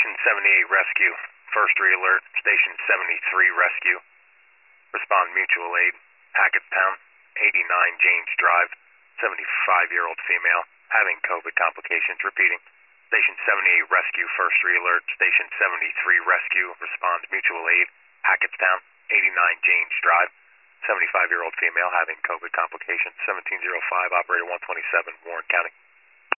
Station 78 Rescue. First re-alert. Station 73 Rescue. Respond mutual aid. Hackettstown, 89 James Drive. 75-year-old female having COVID complications. Repeating. Station 78 Rescue. First re-alert. Station 73 Rescue. Responds mutual aid. Hackettstown, 89 James Drive. 75-year-old female having COVID complications. 1705, operator 127, Warren County.